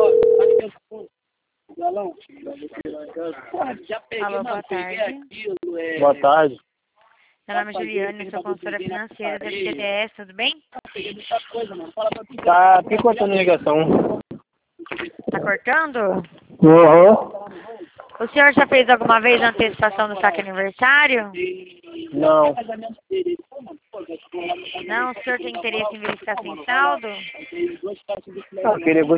Alô, boa tarde. Boa tarde. Meu nome é Juliane, sou consultora financeira da FGTS, tudo bem? Tá picotando a ligação. Tá cortando? Uhum. O senhor já fez alguma vez a antecipação do saque aniversário? Não. Não, o senhor tem interesse em verificar sem saldo? Eu queria